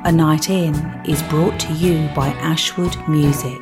A Night In is brought to you by Ashwood Music.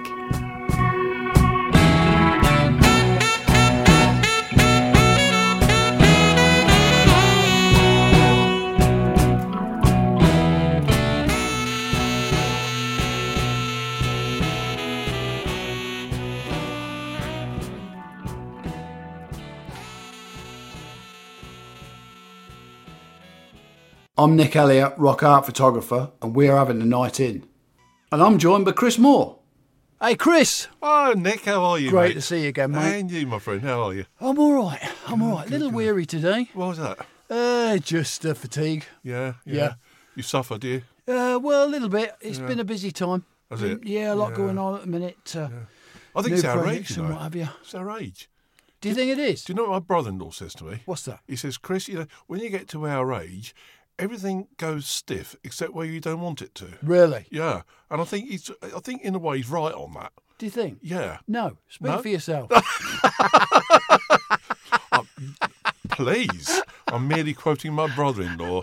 I'm Nick Elliott, rock art photographer, and we're having a night in. And I'm joined by Chris Moore. Hey, Chris. Oh, Nick, how are you, Great mate? to see you again, mate. And you, my friend, how are you? I'm all right. A little weary today. What was that? Just fatigue. Yeah. Yeah. You suffered, do you? Well, a little bit. It's been a busy time. Has it? Yeah, a lot going on at the minute. I think New it's our projects age, you and know. what have you. It's our age. Do you think it is? Do you know what my brother-in-law says to me? What's that? He says, Chris, you know, when you get to our age, everything goes stiff except where you don't want it to. Really? Yeah. And I think in a way he's right on that. Do you think? Yeah. No. Speak for yourself. Please. I'm merely quoting my brother-in-law.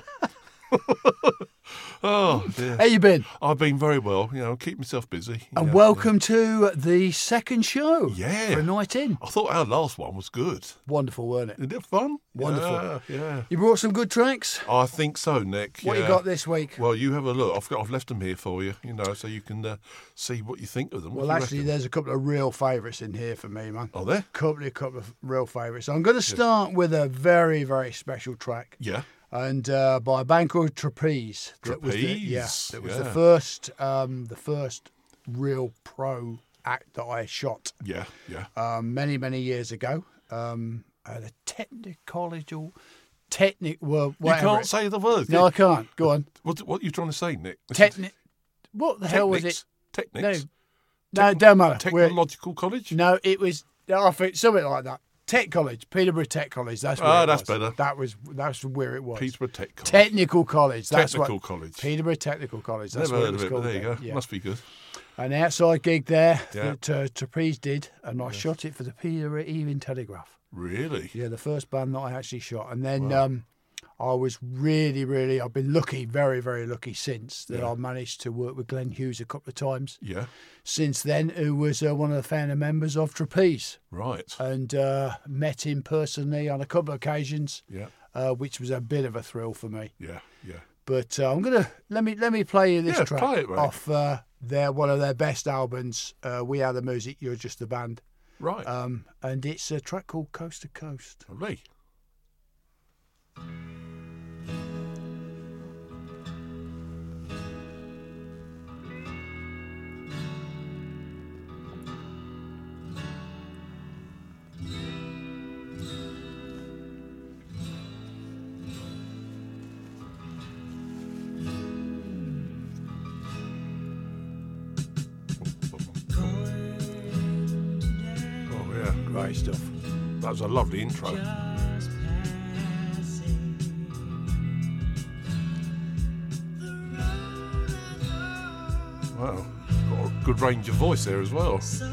Oh, dear. How you been? I've been very well. You know, keep myself busy. And welcome to the second show. Yeah. For a night in. I thought our last one was good. Wonderful, weren't it? Isn't it fun? Wonderful. Yeah. You brought some good tracks? I think so, Nick. What yeah. you got this week? Well, you have a look. I've left them here for you, you know, so you can see what you think of them. Well, actually, there's a couple of real favourites in here for me, man. Are there? Couple of real favourites. I'm going to start with a very, very special track. Yeah. And by a band called Trapeze. Trapeze. That was the first real pro act that I shot. Yeah. Many, many years ago. At a whatever. You can't say the word. No, I can't. Go on. What are you trying to say, Nick? What the hell was it? Technics. No, it don't matter. Technological college. No, it was. I think something like that. Tech College, Peterborough Tech College. That's where it that's was. better. That's where it was. Peterborough Tech College. Technical College. College. Peterborough Technical College. That's Never what heard it was of it, called. but there you go. Yeah. Must be good. An outside gig there Yeah. that Trapeze did, and I shot it for the Peterborough Evening Telegraph. Really? Yeah, the first band that I actually shot, and then I was really, I've been lucky, very, very lucky since that I managed to work with Glenn Hughes a couple of times. Yeah. Since then, who was one of the founder members of Trapeze. Right. And met him personally on a couple of occasions. Yeah. Which was a bit of a thrill for me. Yeah. But I'm gonna let me play you this track play it, mate. off one of their best albums. We Are the Music, You're Just the Band. Right. And it's a track called Coast to Coast. Lovely. Great stuff. That was a lovely intro. Wow. Got a good range of voice there as well. So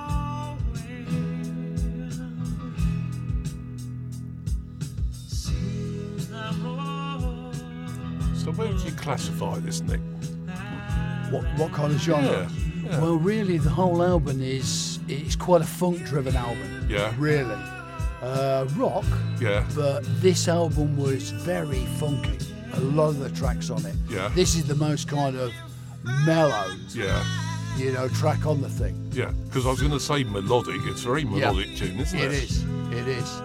where would you classify this, Nick? What kind of genre? Yeah. Well, really, the whole album it's quite a funk-driven album. Yeah. Really. Rock. Yeah. But this album was very funky. A lot of the tracks on it. Yeah. This is the most kind of mellow, Yeah. track on the thing. Yeah. Because I was going to say melodic. It's a very melodic tune, isn't it? It is.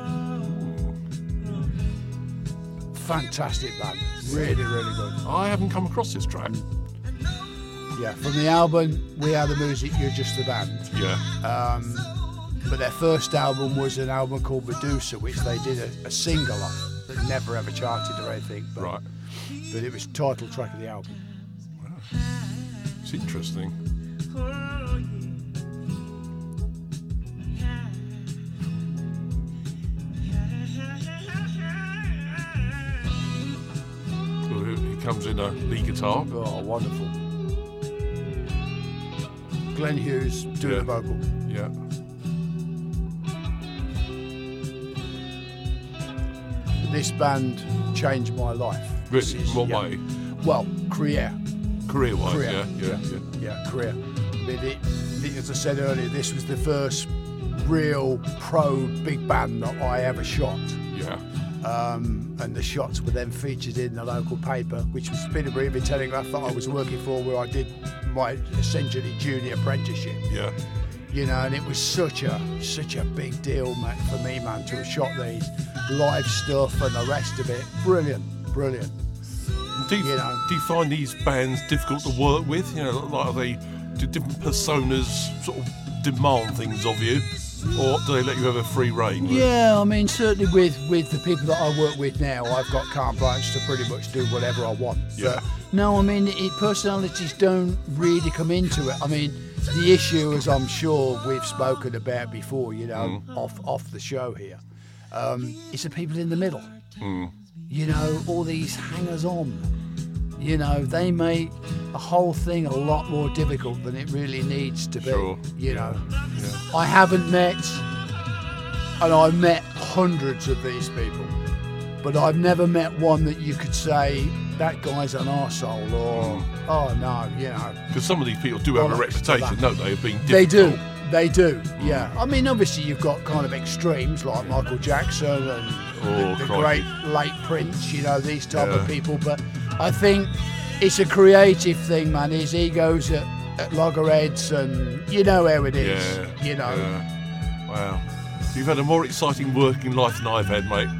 Fantastic band. Really good. I haven't come across this track. Yeah, from the album We Are the Music, You're Just the Band. Yeah. But their first album was an album called Medusa, which they did a single of that never ever charted or anything. But, Right. But it was title track of the album. Wow. It's interesting. Well, it comes in a lead guitar. Oh, wonderful. Glenn Hughes doing the vocal. Yeah. This band changed my life. Really? In what way? Well, career. Career-wise, Career, yeah. career. I mean, as I said earlier, this was the first real pro big band that I ever shot. Yeah. And the shots were then featured in the local paper, which was Peterborough Evening Telegraph that I was working for, where I did my essentially junior apprenticeship. Yeah. You know, and it was such a big deal, man, for me, man, to have shot these live stuff and the rest of it. Brilliant. Do you, You know. do you find these bands difficult to work with? You know, like do different personas sort of demand things of you, or do they let you have a free rein? Yeah, I mean, certainly with the people that I work with now, I've got carte blanche to pretty much do whatever I want. Yeah. But no, I mean, personalities don't really come into it. I mean, the issue, as I'm sure we've spoken about before, you know, off the show here, is the people in the middle. You know, all these hangers-on. You know, they make a whole thing a lot more difficult than it really needs to be. Sure. You know, Yeah. I haven't met, and I've met hundreds of these people, but I've never met one that you could say, that guy's an arsehole, or, oh no, you know. Because some of these people do have a Bollocks to reputation, that. don't they, of being They difficult. do, yeah. I mean, obviously you've got kind of extremes like Michael Jackson and the crikey. great late Prince, you know, these type Yeah. of people. But I think it's a creative thing, man. His ego's at loggerheads, and you know how it is, Yeah. you know. Yeah. Wow. You've had a more exciting working life than I've had, mate.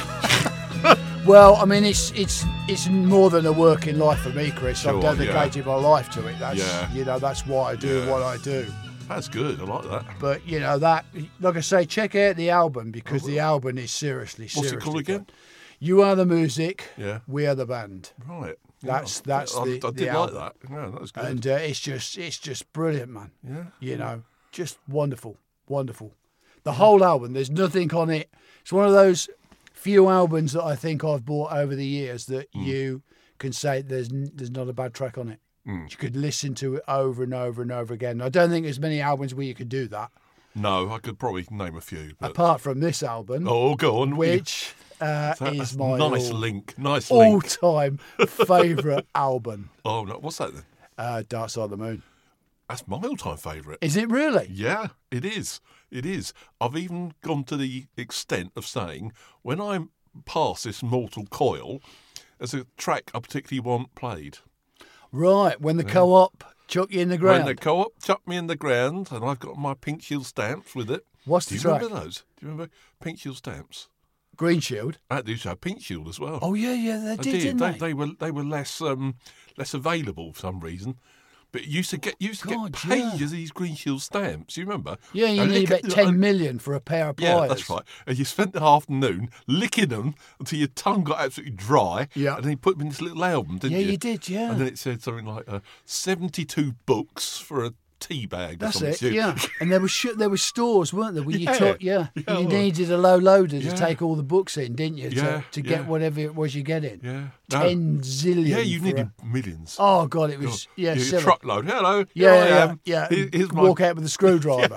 Well, I mean, it's more than a working life for me, Chris. Sure, I've dedicated my life to it. That's you know, that's why I do Yeah. what I do. That's good. I like that. But you know that, like I say, check out the album, because the album is seriously What's it called again? good. You Are the Music, Yeah. We Are the Band, Right. That's I the did like album. that. Yeah, that was good. and it's just brilliant, man. yeah. You know, just wonderful. The whole album, there's nothing on it. It's one of those few albums that I think I've bought over the years that you can say there's not a bad track on it. You could listen to it over and over and over again. I don't think there's many albums where you could do that, No, I could probably name a few. But... apart from this album, Oh, go on. which That's is my nice link. Nice link. all-time favourite album, Oh, no. What's that then? Dark Side of the Moon. That's my all-time favourite. Is it really? Yeah, it is. It is. I've even gone to the extent of saying when I'm past this mortal coil, there's a track I particularly want played. Right, when the co-op chuck you in the ground. When the co-op chucked me in the ground, and I've got my Pink Shield stamps with it. What's Do the you track? remember those? Do you remember Pink Shield stamps? Green Shield. That used to have Pink Shield as well. Oh yeah, they I did, did. didn't they? They were less available for some reason. But you used to get God, pages yeah. of these Green Shield stamps. You remember? Yeah, you And need lick- about 10 million for a pair of pliers. Yeah, that's right. And you spent the afternoon licking them until your tongue got absolutely dry. Yeah. And then you put them in this little album, didn't Yeah, you? you did, yeah. And then it said something like 72 books for a tea bag. That's or something. it, yeah. And there were stores, weren't there, where you Yeah. took, yeah. Yeah, You well. needed a low loader Yeah. to take all the books in, didn't you? Yeah, To get yeah. whatever it was you get in. Yeah. 10 zillion. Yeah, you for needed a- millions. Oh, God, it was, yeah, You silly. truckload. Hello. Here I Yeah, am. yeah. Here's my, Walk out with a screwdriver.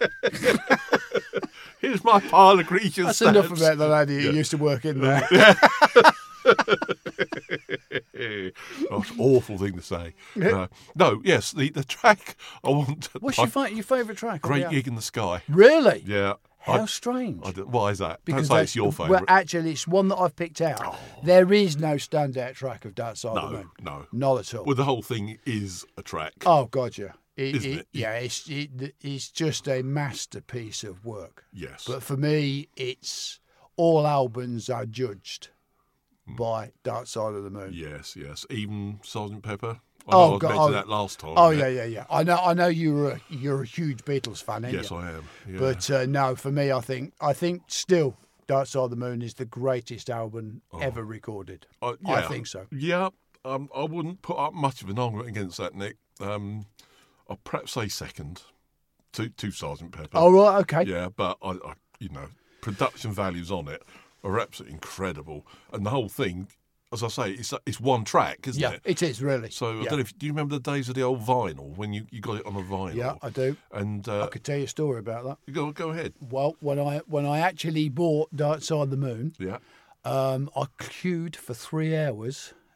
here's my pile of Green Shield That's stamps. enough about the lady who used to work in there. Oh, it's an awful thing to say. No, yes, the track I want. What's your favourite track? on the Great album? Gig in the Sky? Really? Yeah. How strange. Why is that? Because Don't say that's it's your Well, favourite. actually, it's one that I've picked out. There is no standout track of Dark Side of the Moon. No. Not at all. Well, the whole thing is a track. Oh, God, yeah. Isn't it? Yeah, it's just a masterpiece of work. Yes. But for me, it's all albums are judged Hmm. by Dark Side of the Moon. Yes. Even Sgt. Pepper. I Oh, know I God, mentioned oh. that last time. Oh yeah. I know you're a huge Beatles fan, aren't Yes, you? I am. Yeah. But no, for me, I think still Dark Side of the Moon is the greatest album ever recorded. I think so. Yeah. I wouldn't put up much of an argument against that, Nick. I'll perhaps say second to Sgt. Pepper. Oh right, okay. Yeah, but I production values on it are absolutely incredible, and the whole thing, as I say, it's one track, isn't Yeah, it? it is really. So I Yeah. don't know if do you remember the days of the old vinyl when you got it on a vinyl? Yeah, I do. And I could tell you a story about that. go ahead. Well, when I actually bought Dark Side of the Moon, Yeah. I queued for 3 hours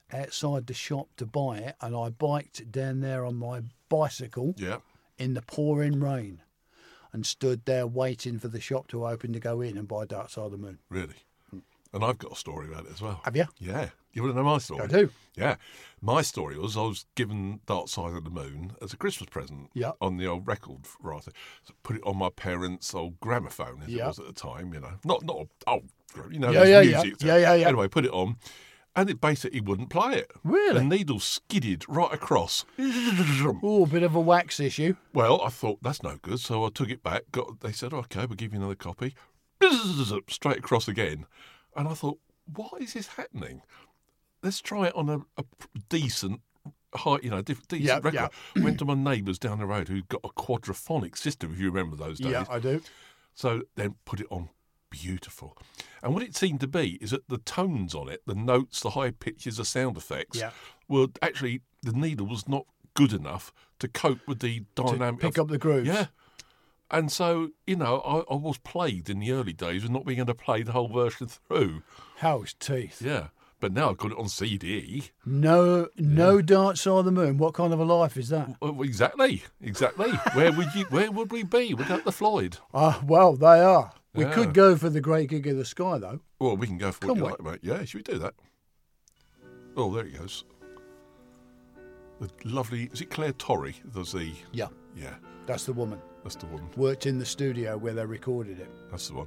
outside the shop to buy it, and I biked down there on my bicycle Yeah. in the pouring rain and stood there waiting for the shop to open to go in and buy Dark Side of the Moon. Really. And I've got a story about it as well. Have you? Yeah. You want to know my story? I do. Yeah. My story was I was given Dark Side of the Moon as a Christmas present Yeah. on the old record writer. So put it on my parents' old gramophone, as it Yeah. was at the time, you know. Not old, you know, Yeah, there's yeah, music. yeah. Anyway, put it on. And it basically wouldn't play it. Really? The needle skidded right across. Oh, a bit of a wax issue. Well, I thought that's no good, so I took it back. They said, "Okay, we'll give you another copy." Straight across again, and I thought, "What is this happening? Let's try it on a decent, high, decent Yeah, record." yeah. Went to my neighbours down the road who got a quadraphonic system, if you remember those days. Yeah, I do. So then put it on. Beautiful. And what it seemed to be is that the tones on it, the notes, the high pitches, the sound effects, Yeah. were actually, the needle was not good enough to cope with the dynamic. Pick up the grooves. Yeah. And so, I was plagued in the early days with not being able to play the whole version through. How's teeth? Yeah. But now I've got it on CD. No Dark Side of the Moon. What kind of a life is that? Well, exactly. Where would we be without the Floyd? Well, they are. We Yeah. could go for the Great Gig of the Sky, though. Well, we can go for what Can you we? like, mate. Yeah, should we do that? Oh, there he goes. The lovely, is it Claire Torrey? There's the, Yeah, yeah, that's the woman. that's the one. Worked in the studio where they recorded it. That's the one.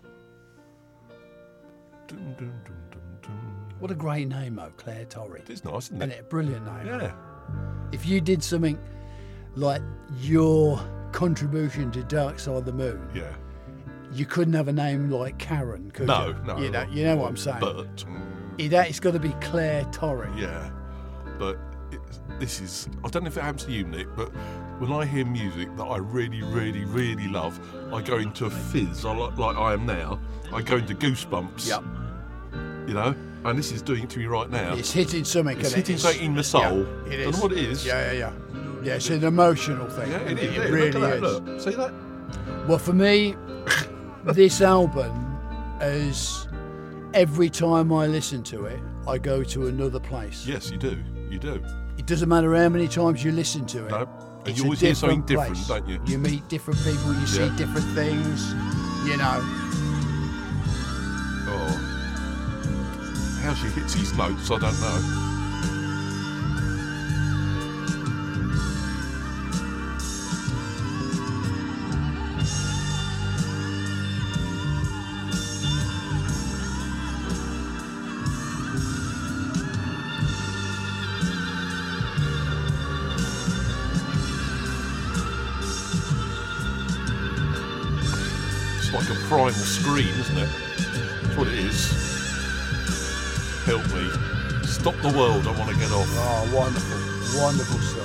Dun, dun, dun, dun, dun. What a great name, though, Claire Torrey. It's nice, isn't Isn't it? it a brilliant name? Yeah. If you did something like your contribution to Dark Side of the Moon, Yeah. you couldn't have a name like Karen, could No, you? no. You know what I'm saying? But, It's got to be Claire Torrey. yeah. But this is, I don't know if it happens to you, Nick, but when I hear music that I really, really, really love, I go into a fizz, like I am now. I go into goosebumps. Yep. And this is doing it to me right now. It's hitting something. It's isn't hitting it? something in the soul. Yeah, it Don't is. know what it is. Yeah. Yeah, it's an emotional thing. Yeah, it is. It Yeah, really look at that, is. look. See that? Well, for me, this album is every time I listen to it, I go to another place. Yes, you do. You do. It doesn't matter how many times you listen to it. No. And It's you a always hear something different different, place. don't you? You meet different people, you see Yeah. different things, Oh. How she hits these notes, I don't know. It's like a primal scream, isn't it? That's what it is. Help me. Stop the world, I want to get off. Oh, wonderful, wonderful stuff.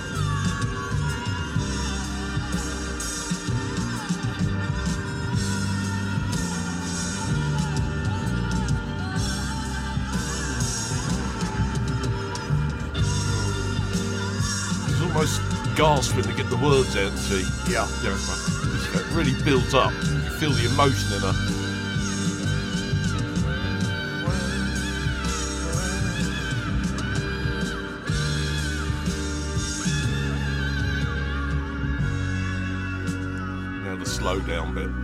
It's almost gasping to get the words out, see? Yeah. It really builds up. You feel the emotion in her. Now the slow down bit.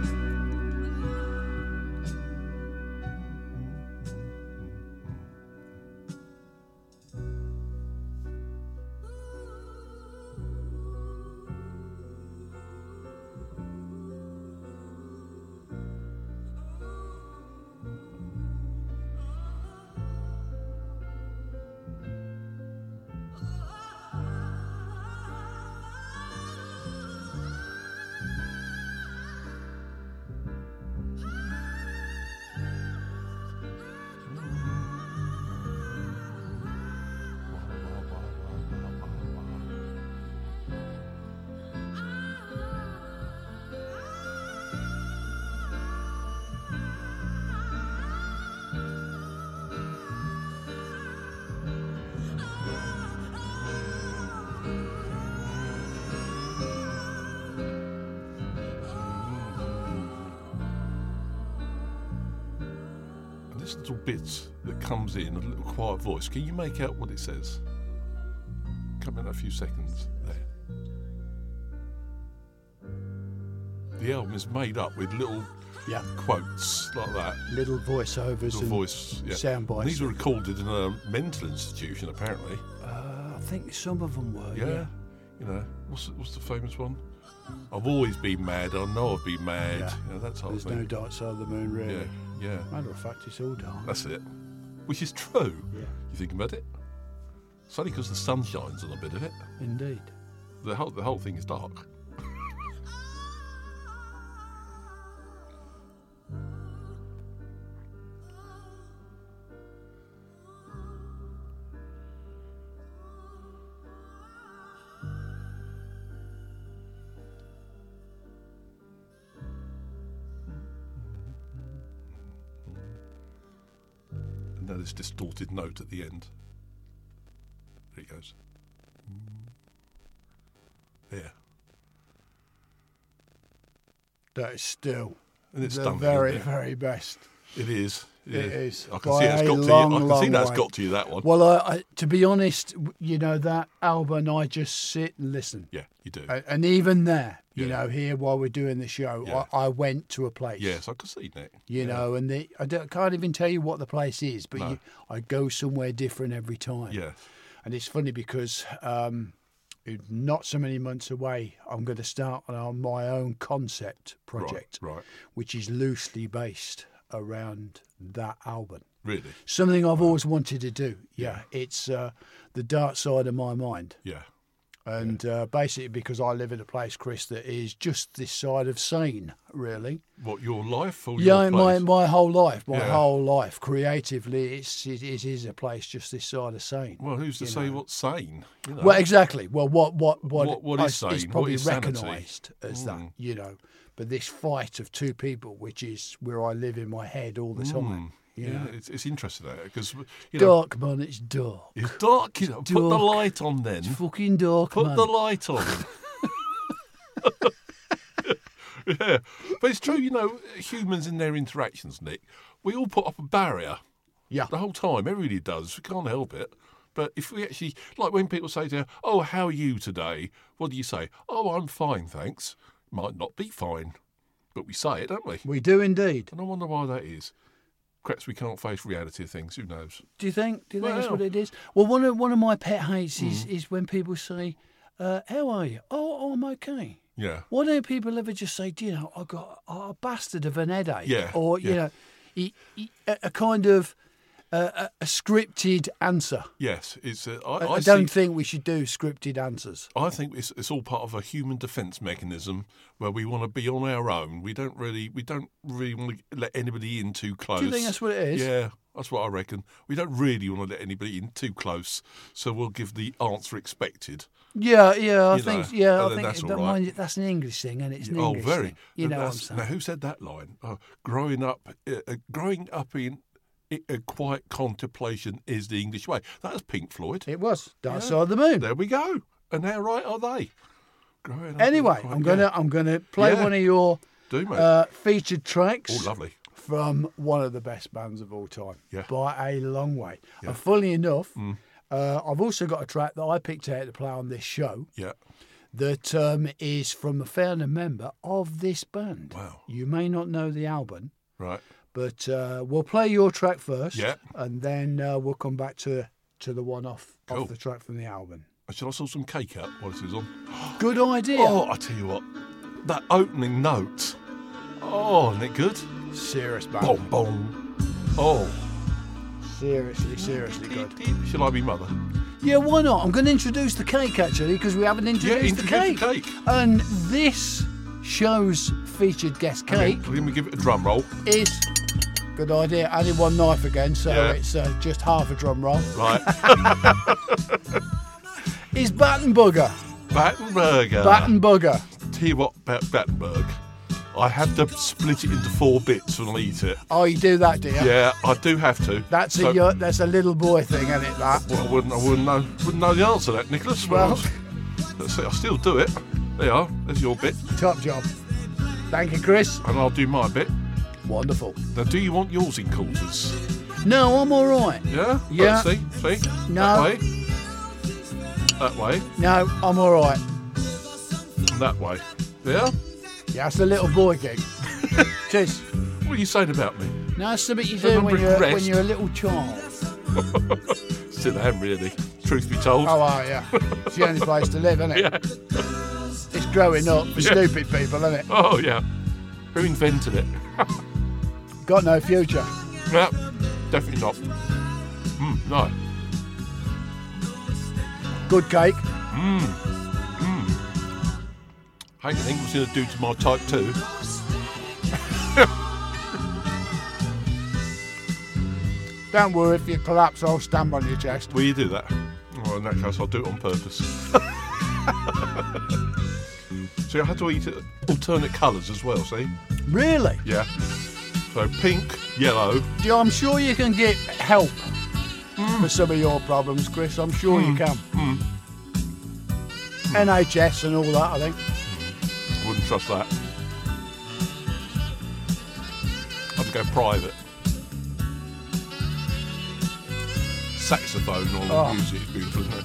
this little bit that comes in, a little quiet voice. Can you make out what it says? Come in a few seconds there. The album is made up with little quotes like that. Little voiceovers Little and voice, sound bites. These were recorded in a mental institution, apparently. I think some of them were. Yeah. You know, what's the famous one? I've always been mad. I know I've been mad. Yeah. You know, that type There's of thing. no dark side of the moon, really. Yeah. Matter of fact, it's all dark. That's it. Which is true. Yeah. You think about it? It's only because the sun shines on a bit of it. Indeed. The whole thing is dark. And now this distorted note at the end. There it goes. There. That is still And it's the stunning, very, isn't it? very best. It is. It is. I can By see that's a got to you. long, I can see long that's way. got to you, that one. Well, I, to be honest, you know, that album, I just sit and listen. Yeah, you do. And even there, you Yeah. know, here while we're doing the show, Yeah. I went to a place. Yes, I can see that. You know, and can't even tell you what the place is, but No. I go somewhere different every time. Yeah. And it's funny because not so many months away, I'm going to start on my own concept project, Right. which is loosely based around that album. Really? Something I've always wanted to do. Yeah. It's the dark side of my mind. Yeah. And basically because I live in a place, Chris, that is just this side of sane, really. What, your life or Yeah, your place? my whole life, Yeah. whole life. Creatively, it is a place just this side of sane. Well, who's to say what's sane? You know? Well, exactly. Well, what is sane? It's What probably is sanity? recognised as that, you know. But this fight of two people, which is where I live in my head all the time. You Yeah, know. it's interesting that because you know Dark, man, it's dark. it's dark. You know, put the dark. light on then. It's fucking dark, Put man. the light on. Yeah, but it's true. You know, humans in their interactions, Nick, we all put up a barrier. Yeah. The whole time, everybody does. We can't help it. But if we actually, like when people say to you, "Oh, how are you today?" What do you say? "Oh, I'm fine, thanks." Might not be fine, but we say it, don't we? We do indeed. And I wonder why that is. Perhaps we can't face reality of things. Who knows? Do you think? That's Well- what it is? Well, one of my pet hates is when people say, "How are you?" "Oh, I'm okay." Yeah. Why don't people ever just say, "Do you know, I got a bastard of an headache?" Yeah, Or you yeah. know, a kind of a scripted answer. Yes, it's. I I don't see- think we should do scripted answers. I think it's all part of a human defence mechanism where we want to be on our own. We don't really want to let anybody in too close. Do you think that's what it is? Yeah, that's what I reckon. We don't really want to let anybody in too close, so we'll give the answer expected. Yeah, I You think, know, I and then think that's all that right. mind you, that's an English thing, and it's an Oh, English very. thing. You And know what I'm that's- saying? Now, who said that line? Growing up in a quiet contemplation is the English way. That was Pink Floyd. It was Dark Yeah. Side of the Moon. There we go. And how right are they? Growing up in Anyway, quiet- I'm gonna play Yeah. one of your Do, mate. featured tracks. Oh, lovely. From one of the best bands of all time, Yeah. by a long way. Yeah. And funnily enough, I've also got a track that I picked out to play on this show Yeah. that is from a founder member of this band. Wow. You may not know the album, Right. but we'll play your track first, Yeah. and then we'll come back to the one off Cool. the track from the album. Shall I sort some cake out while this is on? Good idea. Oh, I tell you what, that opening note. Oh, isn't it good? Serious band. Boom, boom. Oh. Seriously good. Shall I be mother? Yeah, why not? I'm going to introduce the cake actually because we haven't introduced the cake. introduce the cake. And this show's featured guest cake Let me give it a drum roll. is good idea. Added one knife again, so Yeah. it's just half a drum roll. Right. Is Battenburger. Battenberger. Battenburger. Tell you what about Battenberg. I have to split it into 4 bits when I eat it. Oh, you do that, do you? Yeah, I do have to. That's So- that's a little boy thing, isn't it? That. Well, I wouldn't know the answer to that, Nicholas. Well- Let's see, I'll still do it. There you are. There's your bit, Top job. Thank you, Chris. and I'll do my bit. Wonderful. Now, do you want yours in quarters? No, I'm all right. Yeah? Yeah. See? No. That way. No, I'm all right. That way. Yeah? Yeah, it's the little boy gig. Cheers. What are you saying about me? No, it's something you Doesn't do when regress. you're a little child. Still am, really. Truth be told. Oh, yeah. It's the only place to live, isn't it? Yeah. It's growing up for stupid people, isn't it? Oh, yeah. Who invented it? Got no future. No, definitely not. No. Good cake. How do you think it was going to do to my type 2? Don't worry, if you collapse, I'll stand on your chest. Will you do that? Well, in that case, I'll do it on purpose. See, I had to eat alternate colours as well, see? Really? Yeah. So pink, yellow. Yeah, I'm sure you can get help for some of your problems, Chris. I'm sure you can. NHS and all that, I think. Wouldn't trust that. I'd go private. Saxophone, all the music is beautiful, isn't it?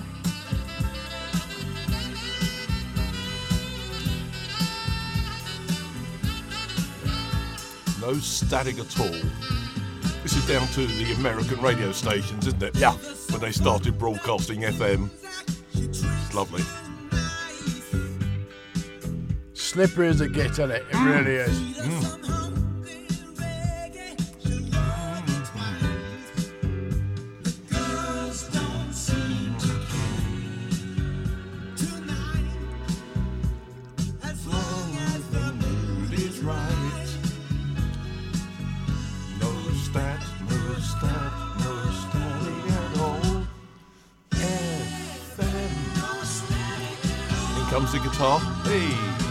No static at all. This is down to the American radio stations, isn't it? Yeah. When they started broadcasting FM. It's lovely. Slippery as a git, isn't it? It really is. Comes the guitar. Hey.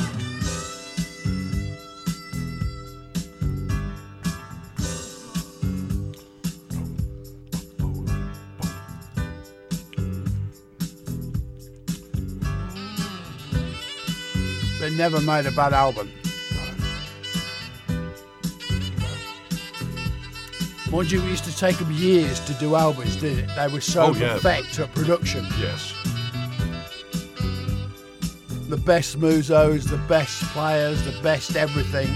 They never made a bad album. Mind you, it used to take them years to do albums, didn't it? They were so perfect at production. Yes. The best musos, the best players, the best everything.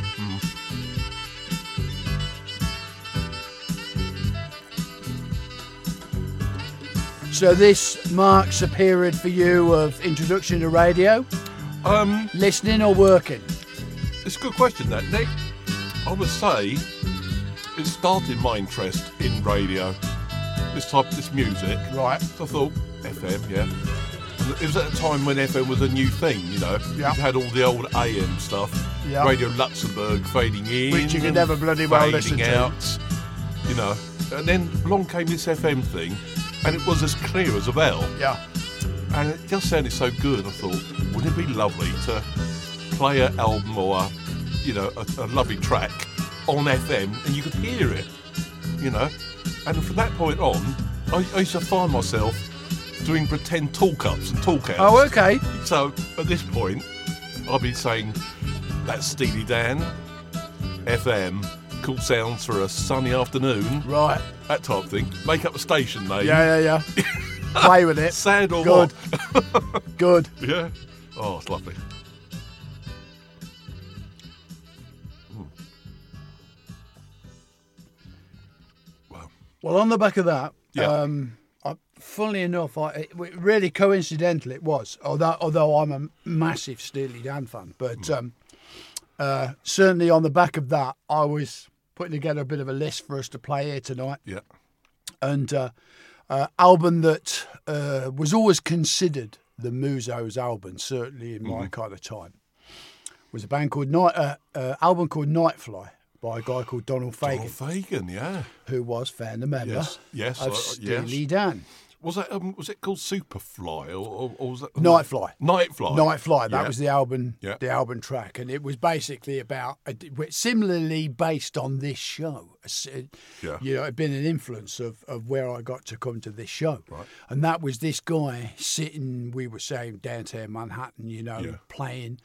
So this marks a period for you of introduction to radio? Listening or working? It's a good question, that, Nick. I would say it started my interest in radio, this music. Right. So I thought, FM, yeah. It was at a time when FM was a new thing, you know. Yeah. You had all the old AM stuff. Yeah. Radio Luxembourg fading in. Which you could never bloody well listen fading out, you know. And then along came this FM thing, and it was as clear as a bell. Yeah. And it just sounded so good, I thought, wouldn't it be lovely to play an album or, a lovely track on FM and you could hear it, you know? And from that point on, I used to find myself doing pretend talk-ups and talk-outs. Oh, okay. So, at this point, I'll be saying, that's Steely Dan, FM, cool sounds for a sunny afternoon. Right. That type of thing. Make up a station name. Yeah. Play with it. Sad or Good. what? Good. Yeah. Oh, it's lovely. Wow. Well, on the back of that, Yeah. funnily enough, really coincidental it was, although I'm a massive Steely Dan fan, but certainly on the back of that, I was putting together a bit of a list for us to play here tonight. Yeah. And album that was always considered the Musos album, certainly in my kind of time, was a band called album called Nightfly by a guy called Donald Fagen. Donald Fagen, yeah. Who was founder member Yes, of Steely Dan. Was it called Superfly or was that Nightfly? Nightfly. That Yeah. was the album. Yeah. The album track, and it was basically about similarly based on this show. Yeah. You know, it'd been an influence of where I got to come to this show. Right. And that was this guy sitting, we were saying, downtown Manhattan, playing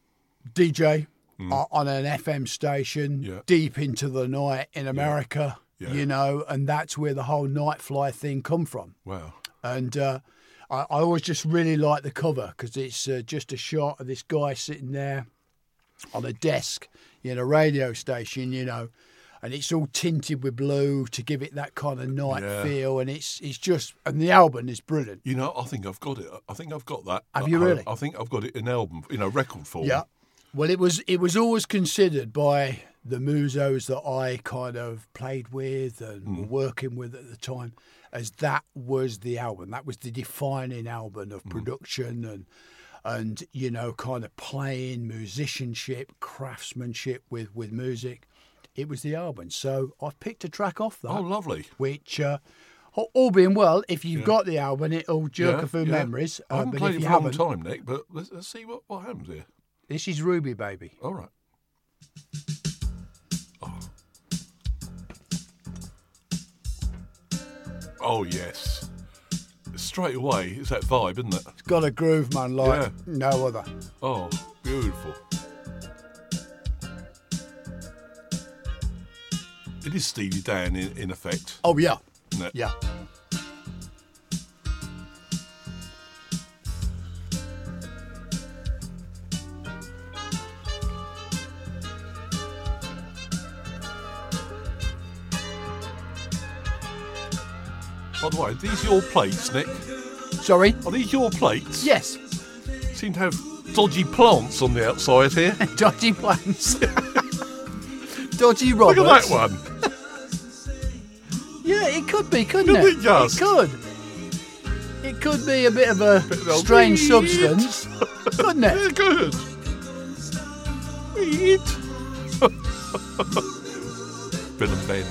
DJ on an FM station deep into the night in America. Yeah. you know, and that's where the whole Nightfly thing come from. Wow. And I always just really like the cover because it's just a shot of this guy sitting there on a desk in a radio station, you know, and it's all tinted with blue to give it that kind of night feel. And it's just, and the album is brilliant. You know, I think I've got it. I think I've got that. Have at you home. really? I think I've got it in album, record form. Yeah. Well, it was always considered by the musos that I kind of played with and were working with at the time as that was the album. That was the defining album of production and you know, kind of playing, musicianship, craftsmanship with music. It was the album. So I've picked a track off that. Oh, lovely. Which, all being well, if you've got the album, it'll jerk a few memories. I haven't but played if it you for a long haven't, time, Nick, but let's see what happens here. this is Ruby Baby. All right. Oh, yes. Straight away, it's that vibe, isn't it? It's got a groove, man, like no other. Oh, beautiful. It is Steely Dan in effect, Oh, yeah. isn't it? Yeah. By the way, are these your plates, Nick? Sorry? Are these your plates? Yes. Seem to have dodgy plants on the outside here. Dodgy plans. Dodgy Look Roberts. at that one. Yeah, it could be, couldn't Couldn't it? it just? It could. It could be a bit of a strange weed. substance, couldn't it? Yeah, good. Weed. Bill and Ben.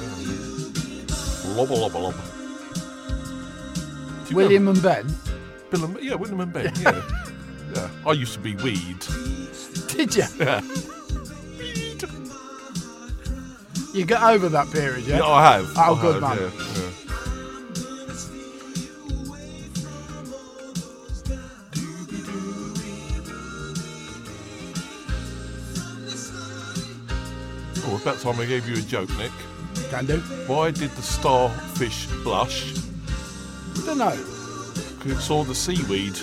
Lobba lobba lobba. Do you William and Ben. William and Ben, yeah. Yeah. I used to be Weed. Did you? Yeah. You got over that period, yeah? Yeah, I have. Oh, I good, have, man. Yeah. Oh, about time I gave you a joke, Nick. Can do. Why did the starfish blush? Don't know. Because it saw the seaweed.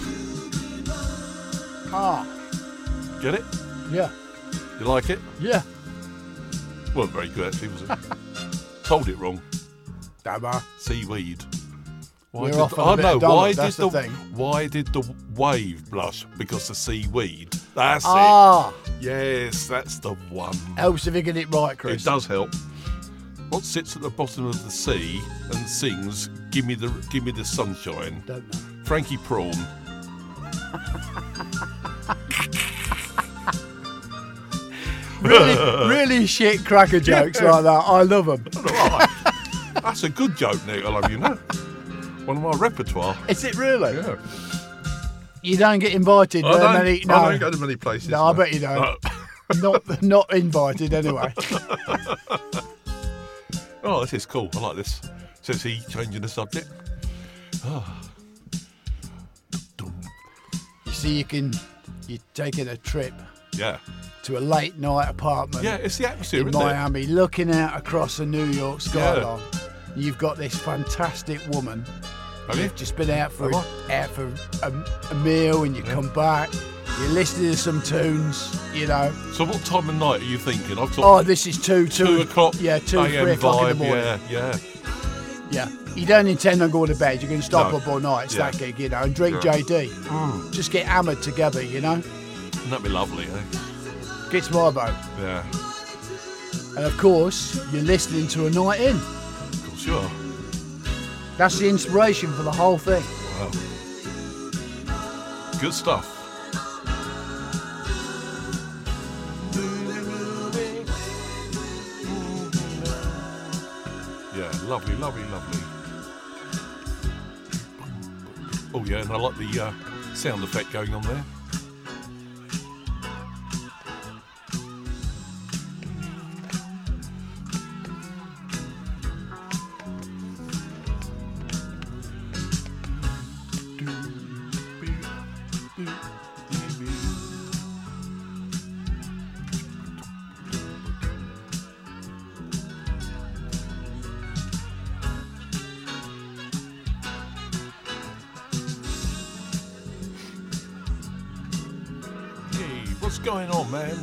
Ah, Get it? yeah. You like it? Yeah. Well, very good actually, was it? Told it wrong. Don't matter. Seaweed. We're off on a bit of Donald, that's the thing. Why did the wave blush? Because the seaweed. That's Ah, it. Yes, that's the one. helps if you get it right, Chris. It does help. What sits at the bottom of the sea and sings "Give me the sunshine"? Don't know. Frankie Prawn. Really shit cracker jokes like that. I love them. That's a good joke, Nick. I love you know. One of my repertoire. Is it really? Yeah. You don't get invited very many. No, I don't go to many places. no, I bet you don't. Not invited anyway. Oh, this is cool. I like this. Says he, changing the subject. You see, you're taking a trip Yeah. to a late night apartment Yeah, it's the atmosphere, in isn't it? Miami, looking out across the New York skyline. You've got this fantastic woman. Have you? You've just been out for Have a meal, and you come back. You're listening to some tunes, you know. So what time of night are you thinking? I've Oh, got this is 2 o'clock. Yeah, 2, AM 3 o'clock in the vibe, morning. Yeah. Yeah. You don't intend on going to bed. You're going to stop No. up all night. It's Yeah. that gig, you know, and drink Yeah. JD. Just get hammered together, you know. Wouldn't that be lovely, eh? Gets my boat. Yeah. And of course, you're listening to A Night In. Of course you are. That's the inspiration for the whole thing. Wow. Good stuff. Yeah, lovely. Oh yeah, and I like the sound effect going on there. going on, man?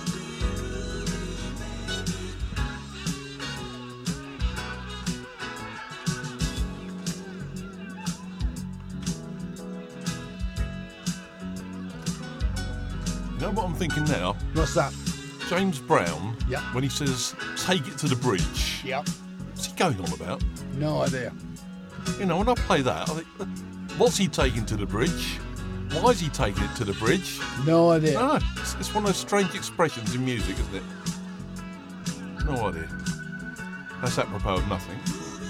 You know what I'm thinking now? What's that? James Brown, Yeah. when he says, take it to the bridge, Yep. what's he going on about? No idea. You know, when I play that, I think, what's he taking to the bridge? Why is he taking it to the bridge? No idea. No, it's one of those strange expressions in music, isn't it? No idea. That's apropos of nothing.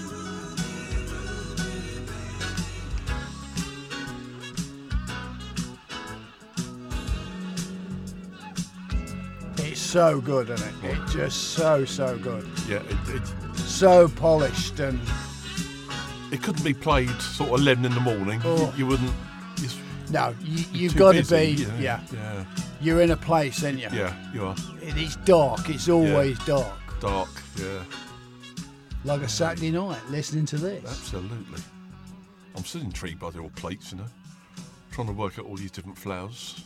It's so good, isn't it? It's just so good. Yeah, So polished and it couldn't be played sort of 11 in the morning. Oh. You wouldn't. no, you've too got to busy, be. you know? Yeah, Yeah. you're in a place, aren't you? Yeah, you are. It's dark. It's always dark. Dark, yeah. Like a Saturday night, listening to this. Absolutely. I'm still intrigued by the old plates, you know. Trying to work out all these different flowers.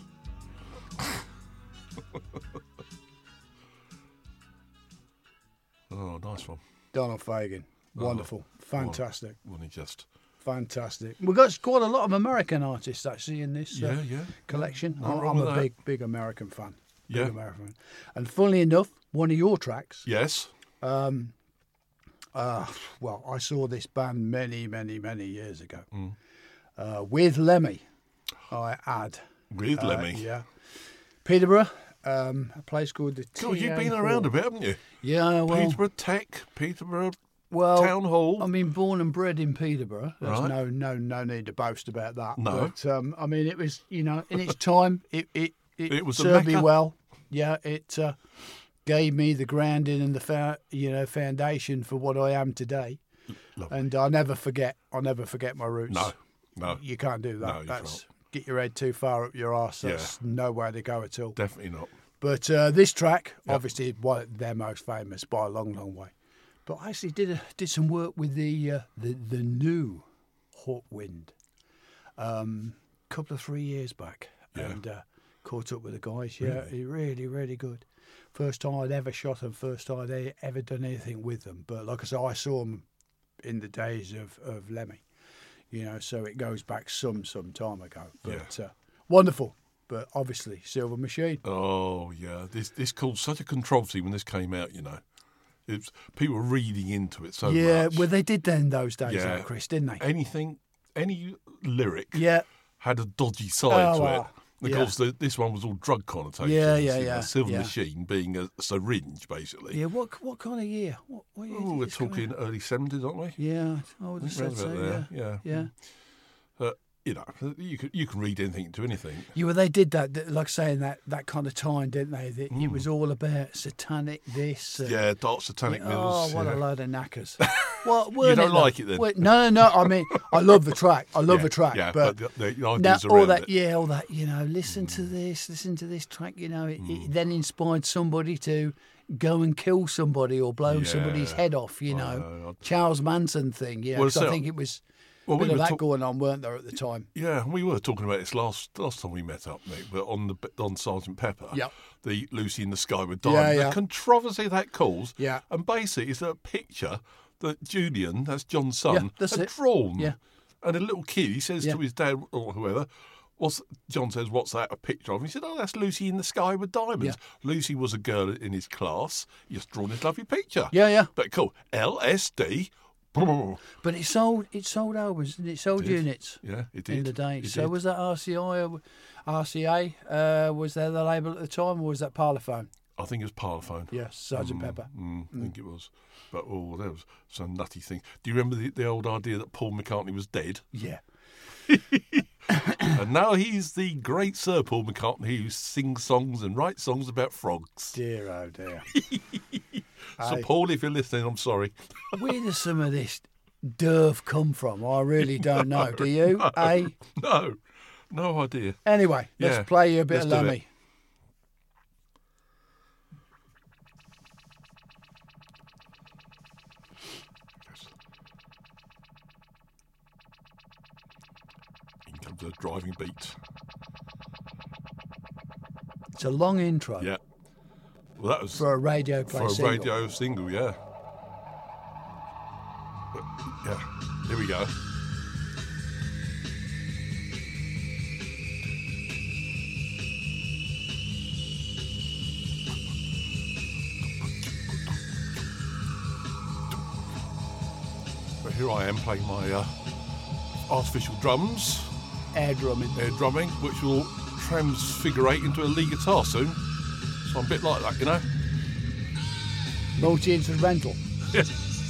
Oh, nice one. Donald Fagen. Wonderful. Fantastic. Wasn't he just? Fantastic. We've got quite a lot of American artists actually in this Yeah. collection. Nothing wrong I'm with a that. big American fan. Big Yeah. American fan. And funnily enough, one of your tracks, Yes. well, I saw this band many years ago. With Lemmy, I add. With Lemmy. Yeah. Peterborough, a place called the God, you've been TA around a Hall. bit, haven't you? Yeah, well, Peterborough Tech, Peterborough well, Town Hall. I mean, born and bred in Peterborough. There's Right. no need to boast about that. No. But I mean, it was, in its time, it was a served me mecca. well. Yeah, it gave me the grounding and the foundation for what I am today. Lovely. And I'll never forget my roots. No, You can't do that. No, you can't. Get your head too far up your arse. That's nowhere to go at all. definitely not. But this track, obviously, one of their most famous by a long way. But I actually did some work with the new Hawk Wind a couple of 3 years back, and caught up with the guys. Yeah, really good. First time I'd ever shot them. First time I'd ever done anything with them. But like I said, I saw them in the days of Lemmy. So it goes back some time ago. But wonderful. But obviously, Silver Machine. Oh yeah, this caused such a controversy when this came out. People were reading into it so much. Yeah, well, they did then those days, Yeah. though, Chris, didn't they? Any lyric Yeah. had a dodgy side to it. wow. Of Yeah. course, this one was all drug connotations. Yeah. Silver Yeah. Machine being a syringe, basically. Yeah, what kind of year? What year Oh, did we're this come talking out? early 70s, aren't we? Yeah, I would have I think said round so. about there, Yeah. you can read anything into anything. Yeah, well, they did that, like saying that kind of time, didn't they? That it was all about satanic this. Yeah, dark satanic Oh, mills. what yeah. a load of knackers. Well, You weren't don't though? like it then? Wait, no. I mean, I love the track. I love Yeah, the track. yeah, but the ideas now, all around that, it. all that. Listen to this track. It then inspired somebody to go and kill somebody or blow somebody's Yeah. head off. know. Charles Manson thing. Yeah, Well, 'cause I think it was. Well, Bit we of were that going on, weren't there, at the time? Yeah, we were talking about this last time we met up, Nick, but on Sergeant Pepper, Yep. the Lucy in the Sky with Yeah, Diamonds, yeah. the controversy that caused, Yeah. and basically it's a picture that Julian, that's John's son, Yeah, that's had it. drawn. Yeah. And a little kid, he says Yeah. to his dad or whoever, John says, what's that, a picture of? And he said, oh, that's Lucy in the Sky with Diamonds. Yeah. Lucy was a girl in his class. He's just drawn this lovely picture. Yeah. But cool, LSD. But it sold albums and it sold units. Yeah, it did. In the day. It So did. was that RCI or RCA? Was there the label at the time, or was that Parlophone? I think it was Parlophone. Yes, Sergeant Pepper. I think it was. But, there was some nutty thing. Do you remember the old idea that Paul McCartney was dead? Yeah. And now he's the great Sir Paul McCartney who sings songs and writes songs about frogs. Dear, oh dear. So, Paul, if you're listening, I'm sorry. Where does some of this derf come from? I really don't know. Do you? No idea. Anyway, let's Yeah, play you a bit let's of do it. Lemmy. In comes a driving beat. It's a long intro. Yeah. Well, that was For a radio play for a single. radio single, yeah. But, yeah, here we go. But here I am playing my artificial drums, Air drumming. air drumming, which will transfigurate into a lead guitar soon. So I'm a bit like that, you know. Multi-instrumental. Yeah.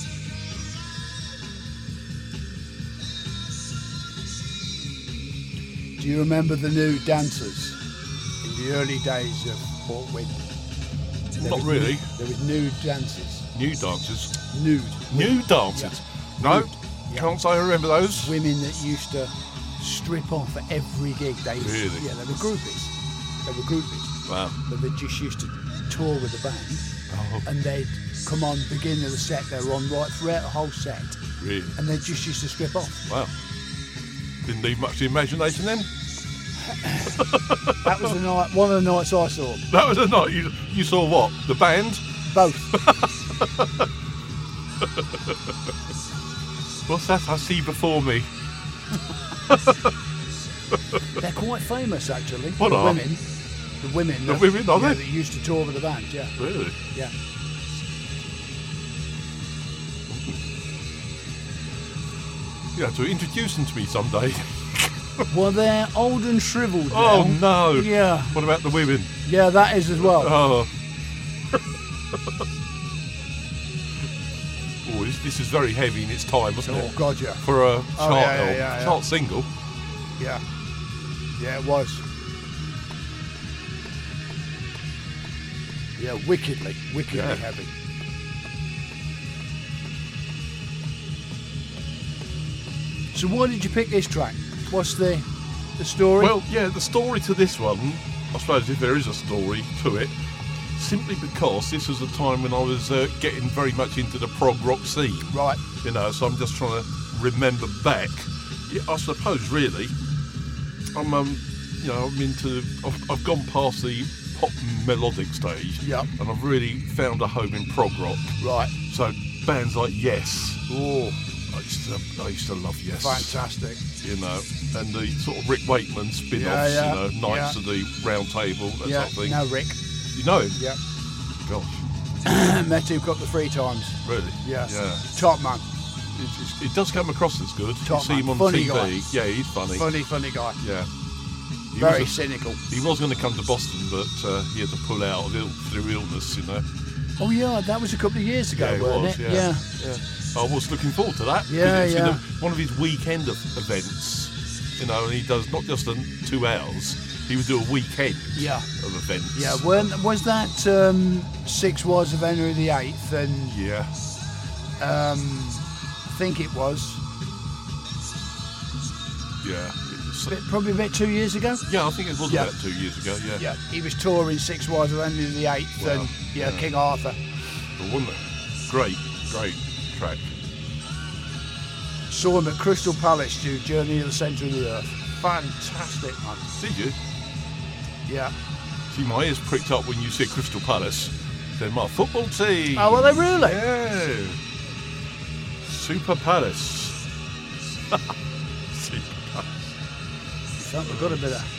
Do you remember the new dancers in the early days of Port Wynne? Not really. There was nude dancers. New dancers. Nude. New dancers. No, Nude. Yeah. can't say I remember those. Women that used to strip off at every gig. Really? Yeah, they were groupies. They were groupies. Wow. But they just used to tour with the band, Oh, and they'd come on beginning of the set. They were on right throughout the whole set, really? and they just used to strip off. Wow. Didn't leave much to the imagination then. That was the night. One of the nights I saw them. That was a night you saw what? The band? Both. What's that I see before me? They're quite famous, actually. What the are? women? The women. The women, are they? That used to tour with the band. Yeah, Really? yeah. You have to introduce them to me someday. Well, they're old and shrivelled now. Oh no. Yeah, What about the women? yeah, that is as well. Oh. Oh, this is very heavy in its time, wasn't Oh it? God, yeah, For a chart, yeah. chart single. yeah, yeah, it was. Yeah, wickedly Yeah. heavy. So why did you pick this track? What's the story? Well, yeah, the story to this one, I suppose if there is a story to it, simply because this was a time when I was getting very much into the prog rock scene, right. you know, so I'm just trying to remember back. Yeah, I suppose really, I'm I've gone past the pop melodic stage, Yep. and I've really found a home in prog rock. Right. So bands like Yes, Oh, I used to love Yes. fantastic. You know, and the sort of Rick Wakeman spin-offs, Yeah, you know, Knights yeah. of the Round Table, that Yeah. type of thing. No, Rick. You know him? Yeah. Gosh, Met him a couple of 3 times. really? Yeah. Yeah. Top man. It does come across as good. Top you see him man. on Funny TV. guy. Yeah, he's funny. Funny guy. Yeah. He Very was, cynical. he was going to come to Boston, but he had to pull out through illness, you know. Oh yeah, that was a couple of years ago, Yeah, it wasn't was, it? yeah. I was looking forward to that. 'cause Yeah, it's yeah. one of his weekend events, you know, and he does not just 2 hours, he would do a weekend Yeah. of events. Yeah. Was that 6 Wives of Henry VIII? And Yeah. I think it was Yeah. probably about 2 years ago. Yeah, I think it was Yeah. about 2 years ago, yeah. Yeah. He was touring 6 Wives of Henry VIII Wow. and Yeah. King Arthur. But wasn't it? Great track. Saw him at Crystal Palace do Journey to the Centre of the Earth. Fantastic, man. Did you? Yeah. See, my ears pricked up when you said Crystal Palace. Then my football team. Oh, were they really? Yeah. Super Palace. Super Palace. We've got a bit of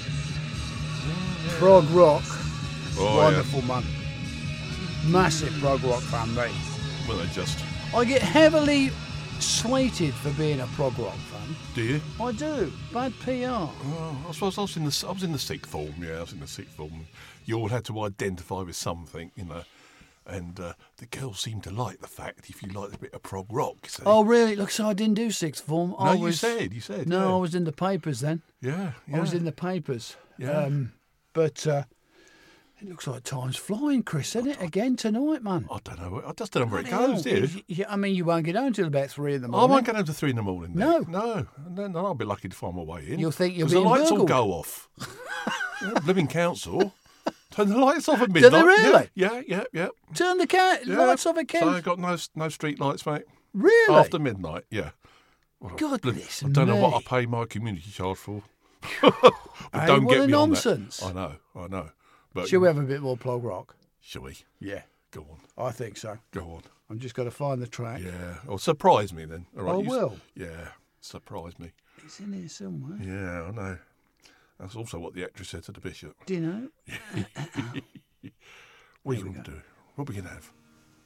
prog rock. Oh, Wonderful, man. Massive prog rock fan, mate. yeah. Well, they just... I get heavily slated for being a prog rock fan. Do you? I do. Bad PR. Oh, I suppose I was in the sixth form. Yeah, I was in the sixth form. You all had to identify with something, you know. And the girls seemed to like the fact if you liked a bit of prog rock. You see. Oh, really? Look, so I didn't do sixth form. No, you said. No, yeah. I was in the papers then. Yeah. I was in the papers. Yeah. But it looks like time's flying, Chris, isn't it? Again tonight, man. I don't know. I just don't know where it Bloody goes, hell. do you? Yeah, I mean, you won't get home till about 3 in the I morning. won't get home to 3 in the morning. Then. No. No. And then I'll be lucky to find my way in. You'll think you're 'Cause the being lights burgled. will go off. Living council. Turn the lights off at midnight. they really? Yeah. Turn the Yeah. lights off again. So I got no street lights, mate. Really? After midnight, yeah. Goodness I don't know what I me. pay my community charge for. But Hey, don't what get a me nonsense. on that. I know. But Shall we have a bit more prog rock? Shall we? Yeah, Go on. I think so. Go on. I'm just going to find the track. Yeah. Or surprise me then. All right. I you will. Yeah. Surprise me. It's in here somewhere. Yeah, I know. That's also what the actress said to the bishop. Do you know? What are you going to do? What are we going to have?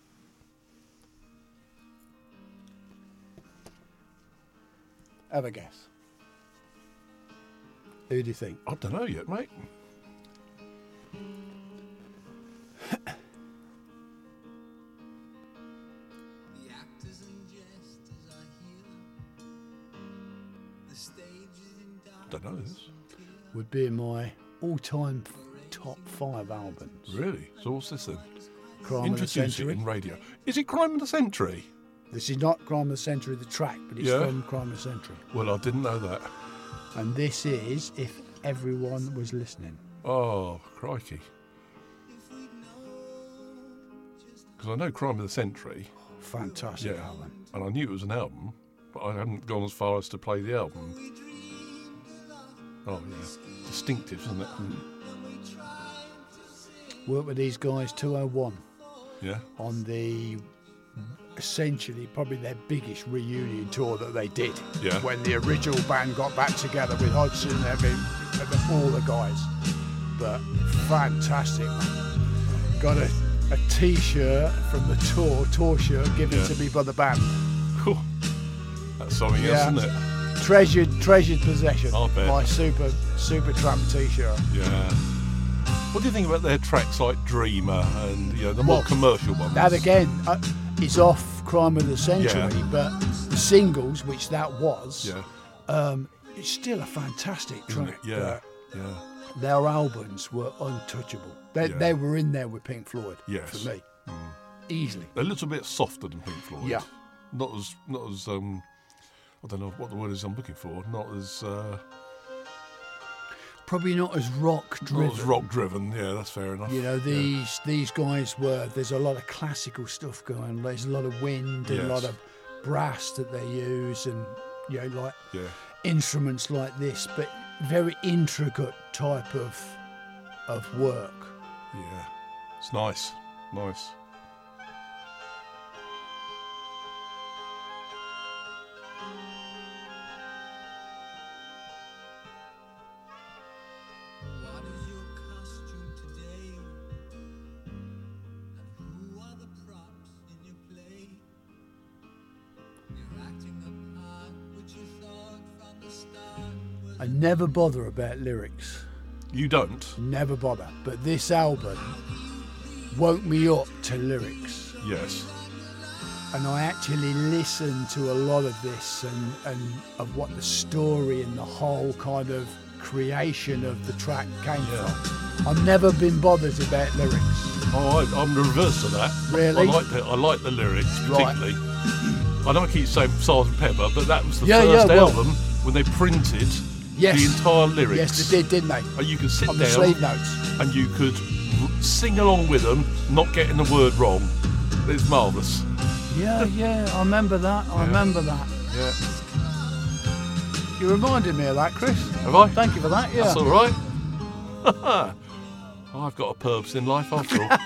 Have a guess. Who do you think? I don't know yet, mate. I don't know this. Would be in my all-time top 5 albums. Really? So what's this then? Crime of the Introduce it Century. in radio. Is it Crime of the Century? This is not Crime of the Century, the track, but it's Yeah. from Crime of the Century. Well, I didn't know that. And this is If Everyone Was Listening. Oh, crikey. Because I know Crime of the Century. Fantastic Yeah. album. And I knew it was an album, but I hadn't gone as far as to play the album. Oh, yeah. Distinctive, isn't it? Worked with these guys 201 Yeah. on the essentially probably their biggest reunion tour that they did. Yeah. When the original band got back together with Hodgson and all the guys. But fantastic, man. Got a T-shirt from the tour shirt given Yeah. to me by the band. Cool. That's something else, isn't it? Treasured possession. I'll bet. My super tramp T-shirt. Yeah. What do you think about their tracks like Dreamer and the more Well, commercial ones? That again is off Crime of the Century, Yeah. but the singles, which that was, Yeah. it's still a fantastic Isn't track. it? Yeah. but Yeah. Their albums were untouchable. They Yeah. they were in there with Pink Floyd Yes. for me, easily. They're a little bit softer than Pink Floyd. Yeah. Not as I don't know what the word is I'm looking for. Not as Probably not as rock driven. not as rock driven. Yeah, that's fair enough. You know, these guys were. There's a lot of classical stuff going on. There's a lot of wind and a lot Yes. of brass that they use, and like Yeah. instruments like this, but very intricate type of work. Yeah. It's nice. Nice. What is your costume today? And who are the props in your play? You're acting a part which you thought from the start was I never bother about lyrics. You don't? Never bother. But this album woke me up to lyrics. Yes. And I actually listened to a lot of this and of what the story and the whole kind of creation of the track came from. I've never been bothered about lyrics. Oh, I'm the reverse of that. Really? I like the lyrics Right. particularly. I know I keep saying Sgt. Pepper, but that was the Yeah, first yeah, well- album when they printed Yes. the entire lyrics. Yes, they did, didn't they? And you could sit On the down sleeve notes. and you could sing along with them, not getting the word wrong. It's marvellous. Yeah, I remember that. I remember that. Yeah. You reminded me of that, Chris. Have I? Thank you for that. Yeah. That's all right. I've got a purpose in life after all.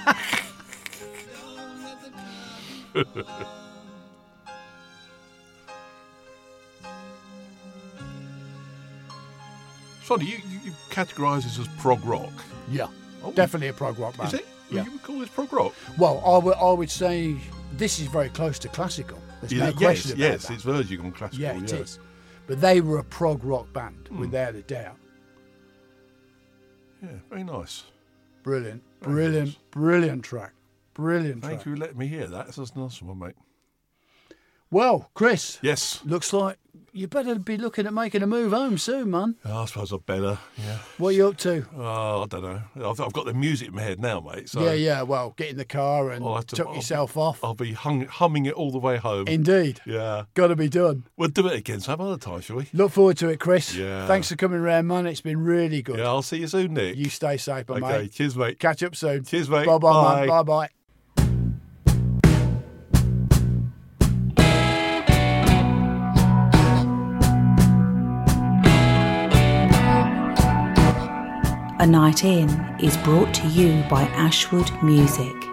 Funny, you categorise this as prog rock. Yeah. Oh. Definitely a prog rock band. Is it? Yeah. You would call this prog rock? Well, I would say this is very close to classical. There's no question about yes, that. it's verging on classical. Yeah, it is. But they were a prog rock band, without a doubt. Yeah, very nice. Brilliant, Very brilliant, nice. brilliant track. Brilliant Thank track. you for letting me hear that. That's a nice one, mate. Well, Chris, Yes. looks like you better be looking at making a move home soon, man. Oh, I suppose I'd better. Yeah. What are you up to? Oh, I don't know. I've got the music in my head now, mate. So Yeah, well, get in the car and I'll have to- tuck yourself off. I'll be humming it all the way home. Indeed. Yeah. Got to be done. We'll do it again some other time, shall we? Look forward to it, Chris. Yeah. Thanks for coming round, man. It's been really good. Yeah, I'll see you soon, Nick. You stay safe, okay, mate. cheers, mate. Catch up soon. Cheers, mate. Bye-bye, Bye. man. Bye-bye. A Night In is brought to you by Ashwood Music.